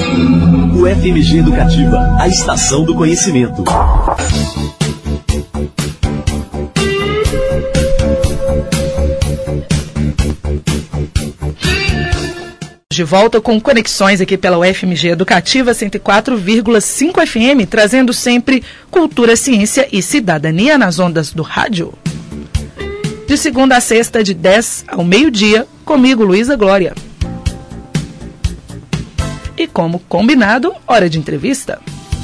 UFMG Educativa, a estação do conhecimento. De volta com conexões aqui pela UFMG Educativa 104,5 FM, trazendo sempre cultura, ciência e cidadania nas ondas do rádio. De segunda a sexta, de 10 ao meio-dia, comigo, Luísa Glória. E como combinado, hora de entrevista.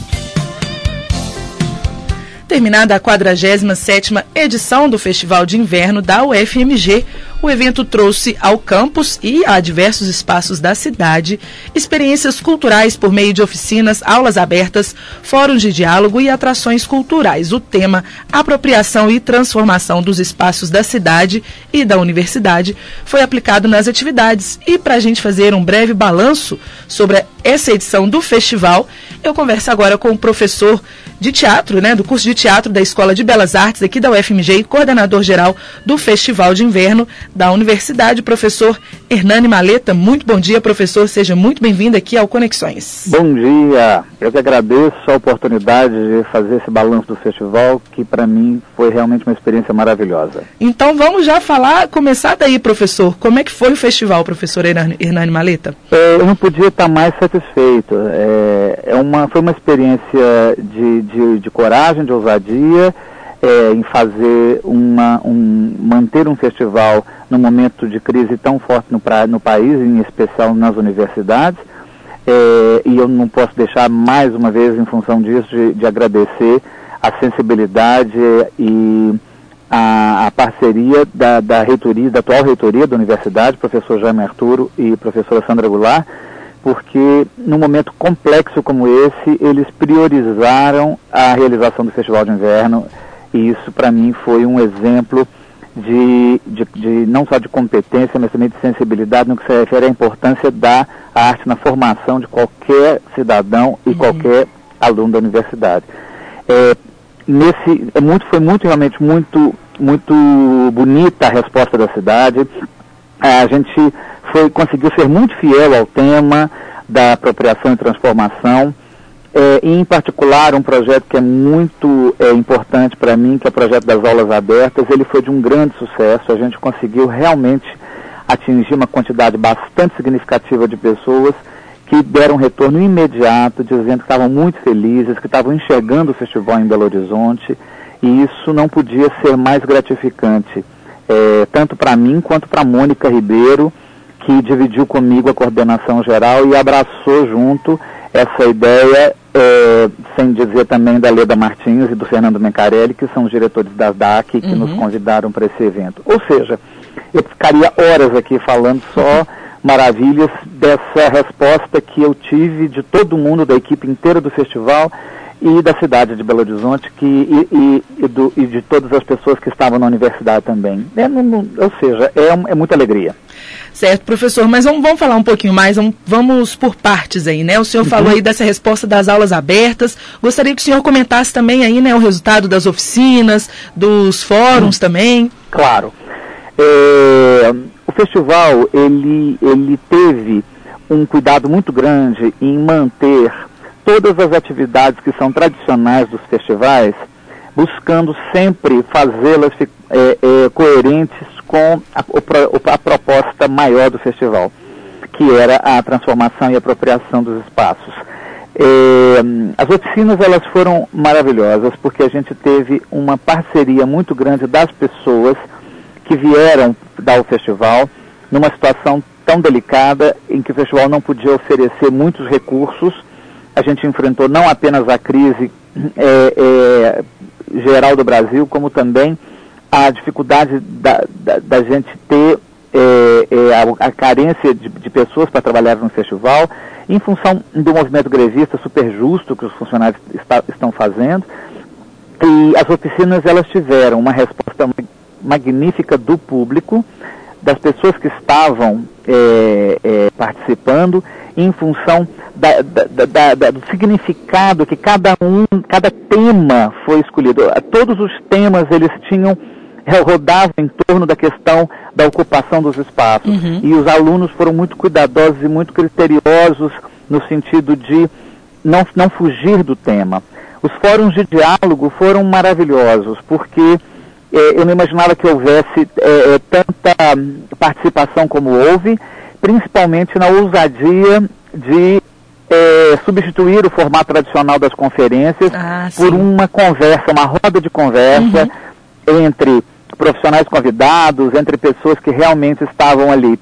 Terminada a 47ª edição do Festival de Inverno da UFMG, o evento trouxe ao campus e a diversos espaços da cidade experiências culturais por meio de oficinas, aulas abertas, fóruns de diálogo e atrações culturais. O tema Apropriação e Transformação dos Espaços da Cidade e da Universidade foi aplicado nas atividades. E para a gente fazer um breve balanço sobre essa edição do festival, eu converso agora com o professor de teatro, do curso de teatro da Escola de Belas Artes aqui da UFMG e coordenador geral do Festival de Inverno da Universidade, professor Hernani Maleta. Muito bom dia, professor. Seja muito bem-vindo aqui ao Conexões. Bom dia. Eu que agradeço a oportunidade de fazer esse balanço do festival, que para mim foi realmente uma experiência maravilhosa. Então vamos já começar daí, professor. Como é que foi o festival, professor Hernani Maleta? Eu não podia estar mais satisfeito. Foi uma experiência de coragem, de ousadia, em fazer manter um festival num momento de crise tão forte no país, em especial nas universidades, e eu não posso deixar mais uma vez, em função disso, de agradecer a sensibilidade e a parceria da reitoria, da atual reitoria da universidade, professor Jaime Arturo e professora Sandra Goulart, porque num momento complexo como esse, eles priorizaram a realização do Festival de Inverno, e isso para mim foi um exemplo de não só de competência, mas também de sensibilidade no que se refere à importância da arte na formação de qualquer cidadão e qualquer aluno da universidade. Foi realmente muito bonita a resposta da cidade. A gente conseguiu ser muito fiel ao tema da apropriação e transformação, e em particular um projeto que é muito importante para mim, que é o projeto das aulas abertas. Ele foi de um grande sucesso. A gente conseguiu realmente atingir uma quantidade bastante significativa de pessoas que deram retorno imediato, dizendo que estavam muito felizes, que estavam enxergando o festival em Belo Horizonte, e isso não podia ser mais gratificante, tanto para mim quanto para a Mônica Ribeiro, que dividiu comigo a coordenação geral e abraçou junto essa ideia, sem dizer também da Leda Martins e do Fernando Mencarelli, que são os diretores da DAC, que nos convidaram para esse evento. Ou seja, eu ficaria horas aqui falando só maravilhas dessa resposta que eu tive de todo mundo, da equipe inteira do festival e da cidade de Belo Horizonte, e de todas as pessoas que estavam na universidade também. Ou seja, é muita alegria. Certo, professor, mas vamos falar um pouquinho mais, vamos por partes aí, O senhor falou aí dessa resposta das aulas abertas. Gostaria que o senhor comentasse também aí, o resultado das oficinas, dos fóruns também. Claro. O festival, ele teve um cuidado muito grande em manter todas as atividades que são tradicionais dos festivais, buscando sempre fazê-las coerentes com a proposta maior do festival, que era a transformação e apropriação dos espaços. As oficinas, elas foram maravilhosas, porque a gente teve uma parceria muito grande das pessoas que vieram dar o festival, numa situação tão delicada, em que o festival não podia oferecer muitos recursos. A gente enfrentou não apenas a crise geral do Brasil, como também a dificuldade da gente ter a carência de pessoas para trabalhar no festival, em função do movimento grevista super justo que os funcionários estão fazendo. E as oficinas, elas tiveram uma resposta magnífica do público, das pessoas que estavam participando, em função do significado que cada tema foi escolhido. Todos os temas, eles rodavam em torno da questão da ocupação dos espaços. E os alunos foram muito cuidadosos e muito criteriosos no sentido de não fugir do tema. Os fóruns de diálogo foram maravilhosos, porque eu não imaginava que houvesse tanta participação como houve, principalmente na ousadia de substituir o formato tradicional das conferências por uma conversa, uma roda de conversa entre profissionais convidados, entre pessoas que realmente estavam ali,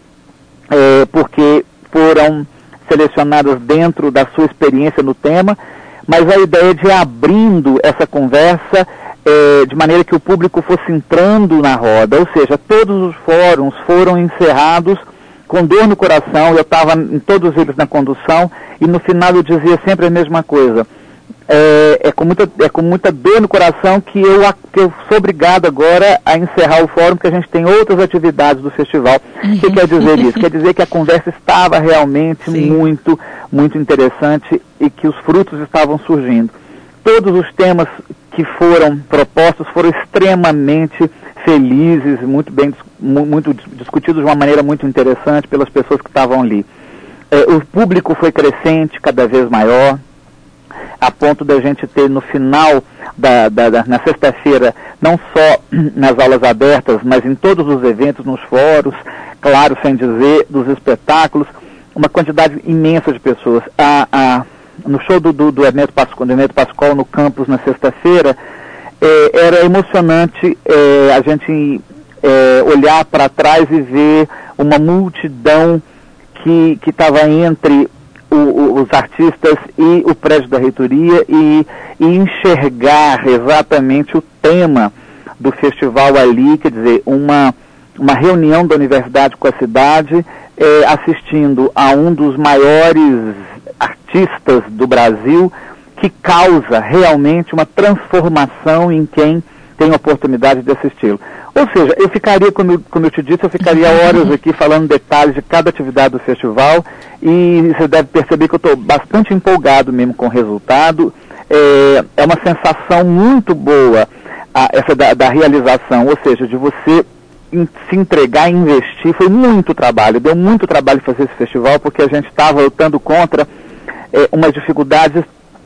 porque foram selecionadas dentro da sua experiência no tema, mas a ideia de ir abrindo essa conversa de maneira que o público fosse entrando na roda, ou seja, todos os fóruns foram encerrados com dor no coração. Eu estava em todos eles na condução e no final eu dizia sempre a mesma coisa. É com muita dor no coração que eu sou obrigado agora a encerrar o fórum, porque a gente tem outras atividades do festival. O que quer dizer isso? Quer dizer que a conversa estava realmente muito, muito interessante e que os frutos estavam surgindo. Todos os temas que foram propostos foram extremamente felizes, muito discutidos de uma maneira muito interessante pelas pessoas que estavam ali. O público foi crescente, cada vez maior, a ponto da gente ter no final, na sexta-feira, não só nas aulas abertas, mas em todos os eventos, nos fóruns, claro, sem dizer, dos espetáculos, uma quantidade imensa de pessoas. No show do Hermeto Pascoal no campus na sexta-feira, era emocionante a gente olhar para trás e ver uma multidão que estava entre os artistas e o prédio da reitoria e enxergar exatamente o tema do festival ali, quer dizer, uma reunião da universidade com a cidade, assistindo a um dos maiores artistas do Brasil, que causa realmente uma transformação em quem tem a oportunidade de assisti-lo. Ou seja, eu ficaria, como eu te disse, horas aqui falando detalhes de cada atividade do festival, e você deve perceber que eu estou bastante empolgado mesmo com o resultado. É uma sensação muito boa essa da realização, ou seja, de você se entregar e investir. Foi muito trabalho, deu muito trabalho fazer esse festival, porque a gente estava lutando contra umas dificuldades,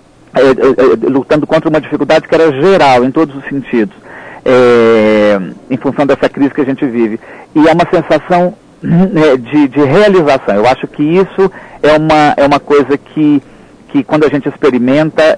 que era geral, em todos os sentidos, em função dessa crise que a gente vive. E é uma sensação de realização. Eu acho que isso é uma coisa que quando a gente experimenta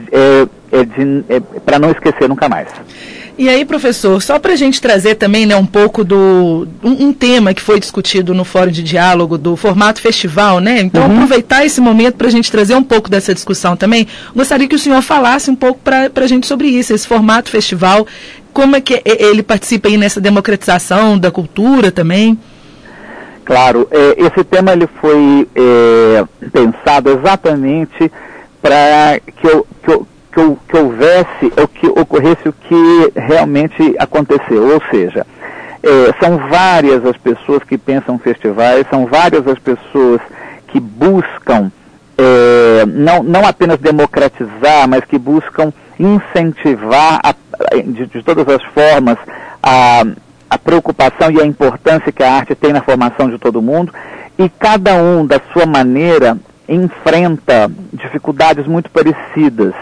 para não esquecer nunca mais. E aí, professor, só para a gente trazer também, né, um pouco um tema que foi discutido no Fórum de Diálogo do formato festival, né? Então, aproveitar esse momento para a gente trazer um pouco dessa discussão também. Gostaria que o senhor falasse um pouco para a gente sobre isso, esse formato festival, como é que ele participa aí nessa democratização da cultura também. Claro, esse tema ele foi pensado exatamente para que houvesse, ou que ocorresse o que realmente aconteceu, ou seja, são várias as pessoas que pensam festivais, são várias as pessoas que buscam não apenas democratizar, mas que buscam incentivar de todas as formas a preocupação e a importância que a arte tem na formação de todo mundo, e cada um, da sua maneira, enfrenta dificuldades muito parecidas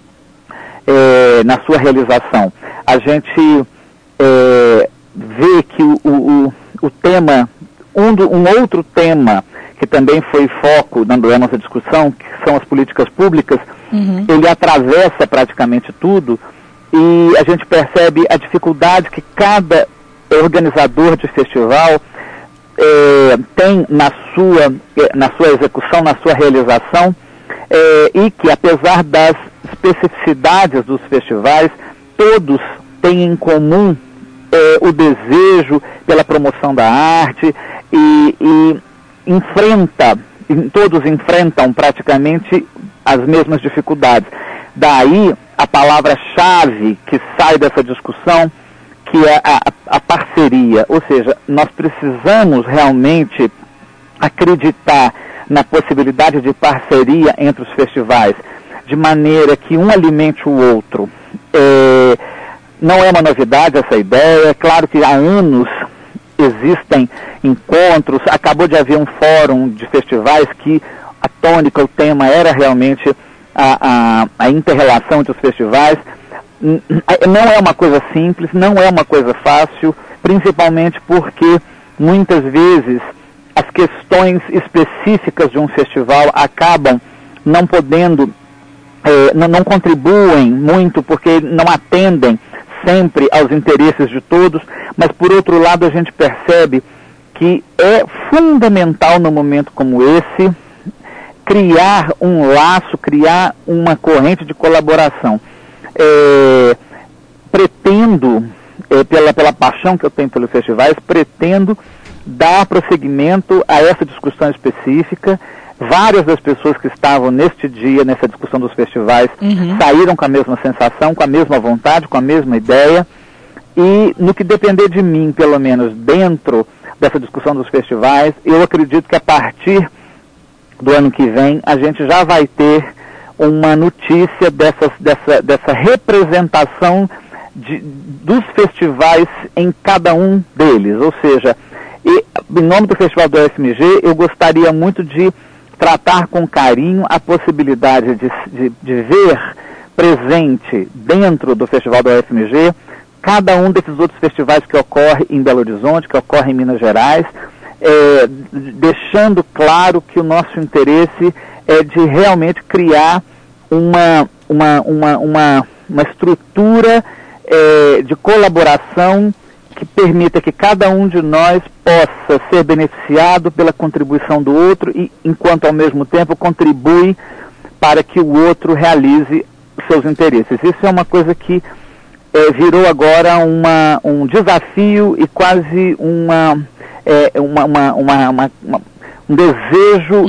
na sua realização. A gente vê que o tema, um outro tema que também foi foco da nossa discussão, que são as políticas públicas, ele atravessa praticamente tudo, e a gente percebe a dificuldade que cada organizador de festival tem na sua execução, na sua realização, e que, apesar das especificidades dos festivais, todos têm em comum o desejo pela promoção da arte, e todos enfrentam praticamente as mesmas dificuldades. Daí a palavra-chave que sai dessa discussão, que é a parceria, ou seja, nós precisamos realmente acreditar na possibilidade de parceria entre os festivais, de maneira que um alimente o outro. Não é uma novidade essa ideia, é claro que há anos existem encontros, acabou de haver um fórum de festivais que a tônica, o tema era realmente a inter-relação entre os festivais. Não é uma coisa simples, não é uma coisa fácil, principalmente porque muitas vezes as questões específicas de um festival acabam não podendo, não contribuem muito, porque não atendem sempre aos interesses de todos, mas por outro lado a gente percebe que é fundamental num momento como esse criar um laço, criar uma corrente de colaboração. Pretendo, pela paixão que eu tenho pelos festivais, pretendo dar prosseguimento a essa discussão específica. Várias das pessoas que estavam neste dia, nessa discussão dos festivais, saíram com a mesma sensação, com a mesma vontade, com a mesma ideia. E no que depender de mim, pelo menos dentro dessa discussão dos festivais, eu acredito que a partir do ano que vem a gente já vai ter uma notícia dessa representação dos festivais em cada um deles. Ou seja, em nome do Festival do UFMG, eu gostaria muito de tratar com carinho a possibilidade de ver presente dentro do Festival do UFMG cada um desses outros festivais que ocorre em Belo Horizonte, que ocorre em Minas Gerais, deixando claro que o nosso interesse é de realmente criar uma estrutura de colaboração que permita que cada um de nós possa ser beneficiado pela contribuição do outro e, enquanto ao mesmo tempo, contribui para que o outro realize seus interesses. Isso é uma coisa que virou agora um desafio e quase um desejo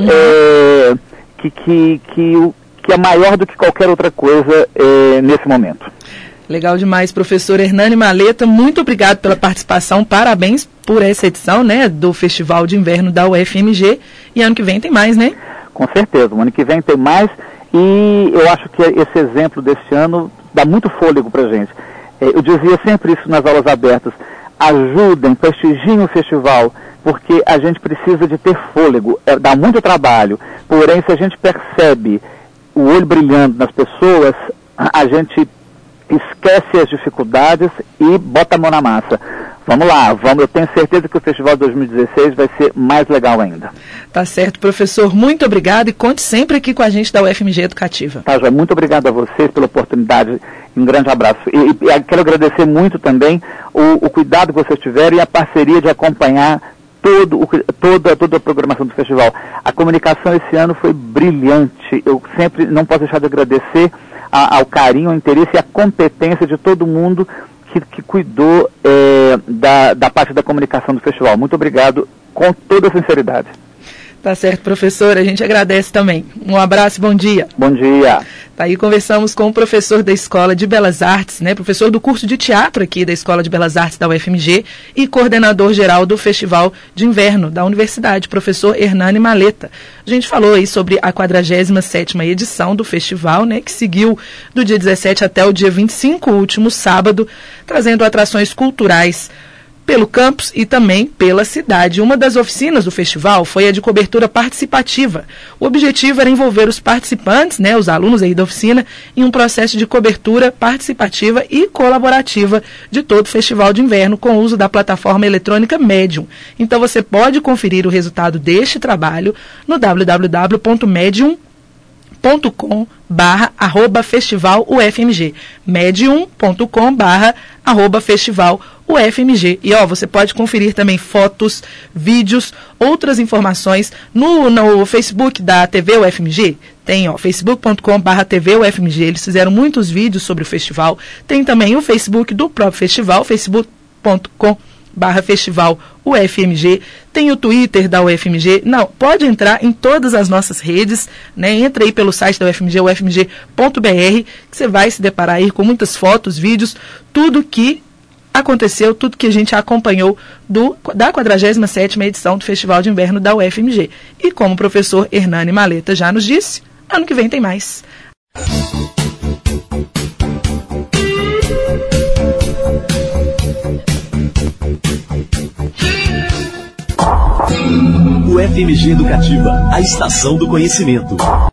que é maior do que qualquer outra coisa nesse momento. Legal demais, professor Hernani Maleta, muito obrigado pela participação, parabéns por essa edição, né, do Festival de Inverno da UFMG, e ano que vem tem mais, né? Com certeza, o ano que vem tem mais, e eu acho que esse exemplo deste ano dá muito fôlego pra gente. Eu dizia sempre isso nas aulas abertas, ajudem, prestigiem o festival, porque a gente precisa de ter fôlego, dá muito trabalho, porém se a gente percebe o olho brilhando nas pessoas, a gente esquece as dificuldades e bota a mão na massa. Vamos lá, eu tenho certeza que o Festival 2016 vai ser mais legal ainda. Tá certo, professor, muito obrigado e conte sempre aqui com a gente da UFMG Educativa. Tá, Joia, muito obrigado a vocês pela oportunidade, um grande abraço. E quero agradecer muito também o cuidado que vocês tiveram e a parceria de acompanhar toda a programação do festival. A comunicação esse ano foi brilhante, eu sempre não posso deixar de agradecer ao carinho, ao interesse e à competência de todo mundo que cuidou da parte da comunicação do festival. Muito obrigado, com toda a sinceridade. Tá certo, professor, a gente agradece também. Um abraço e bom dia. Bom dia. Tá aí, conversamos com o professor da Escola de Belas Artes, né, professor do curso de teatro aqui da Escola de Belas Artes da UFMG e coordenador geral do Festival de Inverno da Universidade, professor Hernani Maleta. A gente falou aí sobre a 47ª edição do festival, né, que seguiu do dia 17 até o dia 25, o último sábado, trazendo atrações culturais pelo campus e também pela cidade. Uma das oficinas do festival foi a de cobertura participativa. O objetivo era envolver os participantes, né, os alunos aí da oficina, em um processo de cobertura participativa e colaborativa de todo o Festival de Inverno com o uso da plataforma eletrônica Medium. Então você pode conferir o resultado deste trabalho no medium.com/@festivalufmg, medium.com/@festivalufmg. E você pode conferir também fotos, vídeos, outras informações no Facebook da TV UFMG. Tem, facebook.com/TV UFMG. Eles fizeram muitos vídeos sobre o festival. Tem também o Facebook do próprio festival, facebook.com/Festival UFMG, tem o Twitter da UFMG. Não, pode entrar em todas as nossas redes, né? Entra aí pelo site da UFMG, ufmg.br, que você vai se deparar aí com muitas fotos, vídeos, tudo que aconteceu, tudo que a gente acompanhou da 47ª edição do Festival de Inverno da UFMG. E como o professor Hernani Maleta já nos disse, ano que vem tem mais. O UFMG Educativa, a estação do conhecimento.